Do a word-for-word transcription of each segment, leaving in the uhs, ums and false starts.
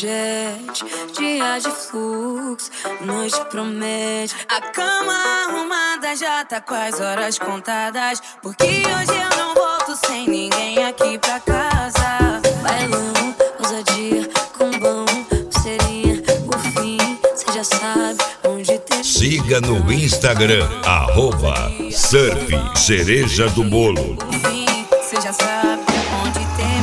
jet, dia de fluxo, noite promete. A cama arrumada já tá com as horas contadas, porque hoje eu não volto sem ninguém aqui pra casa. Bailão, ousadia, combão, seria o fim, cê já sabe onde tem. Siga no Instagram, arroba Surf Cereja do Bolo. O fim, cê já sabe onde tem.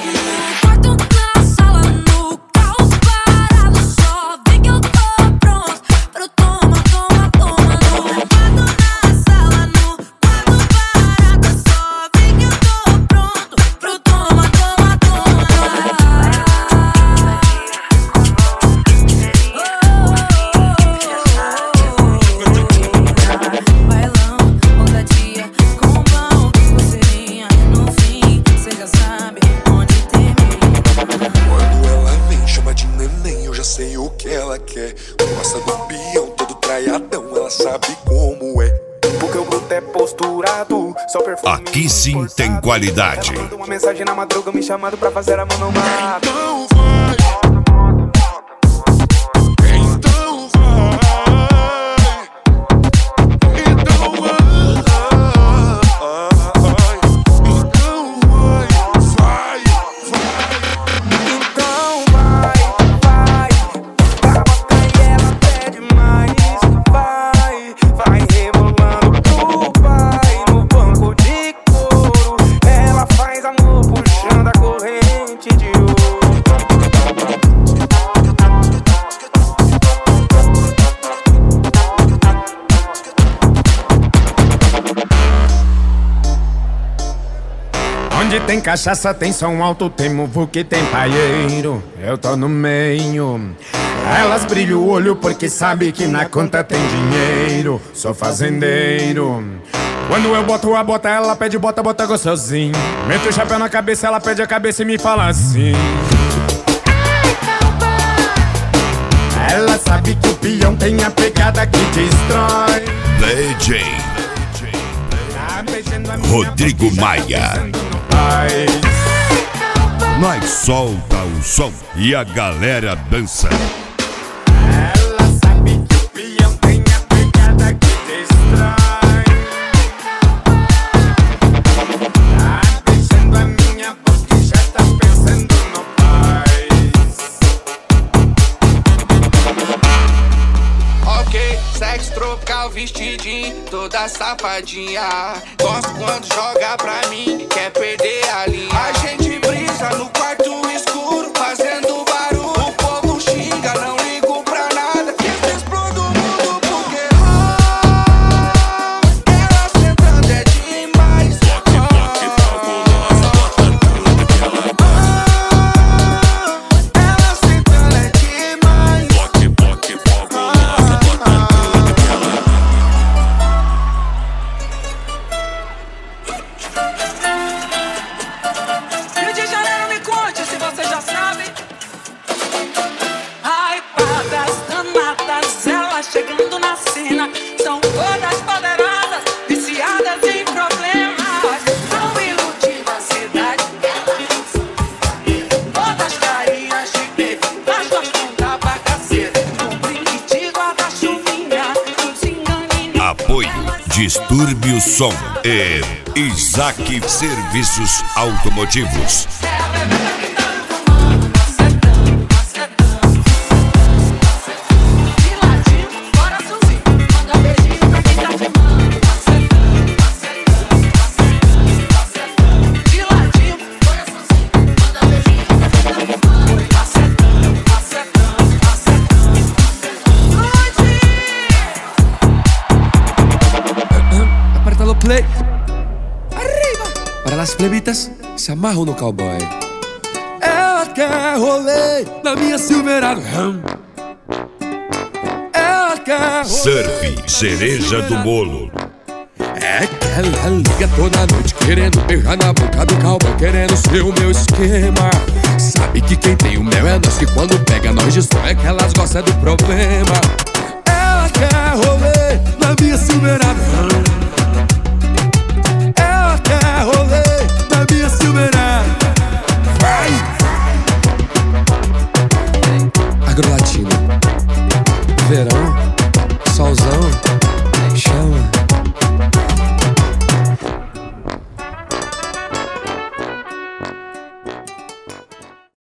Aqui sim tem qualidade. Ela manda uma mensagem na madruga me chamando pra fazer a mão no mar. Então vai. Então vai. Então vai. Então vai. Vai, vai. Então vai, vai. Pra botar e ela pede mais. Vai, vai rebolando pro pai no banco de couro. Ela faz amor puxando a corrente de ouro. Onde tem cachaça, tem som alto, tem muvuca e tem paieiro. Eu tô no meio. Elas brilham o olho porque sabe que na conta tem dinheiro. Sou fazendeiro. Quando eu boto a bota, ela pede bota, bota gostosinho. Meto o chapéu na cabeça, ela pede a cabeça e me fala assim. Ela sabe que o peão tem a pegada que destrói. D J Rodrigo Maia. Nós solta o som e a galera dança. Ela sabe que o peão tem a pegada que destrói. Tá beijando a minha boca e já tá pensando no paz. Ok, sexo trocar o vestidinho, toda safadinha. Gosto quando joga pra mim, quer perder a linha. A gente brisa no quarto escuro, fazendo barulho. O povo xinga, não ligo pra nada. Eu explodo o mundo porque oh, ela sentando é demais. Oh, ela sentando é demais. Rio de Janeiro, me conte se você já sabe. Hypadas, danadas, elas chegando na cena. São todas poderosas, viciadas em problemas. Não iludir a cidade. Todas carinhas de bebê, mas gostam da bagaceira. Um brinque de guarda-chuvinha, nos engane. Apoio Distúrbio Som e Isaac Serviços Automotivos. Aperta o play. Arriba. Para las plebitas, se amarram no cowboy. Ela quer rolê na minha Silverado. Ela quer rolê Surf Cereja do Bolo. É que ela liga toda noite querendo beijar na boca do cowboy, querendo ser o meu esquema. Sabe que quem tem o mel é nós, que quando pega nós destrói, é que elas gostam do problema. Ela quer rolê na minha Silverado. Ela quer rolê na minha Silverado. Vai! Agro Latino. Verão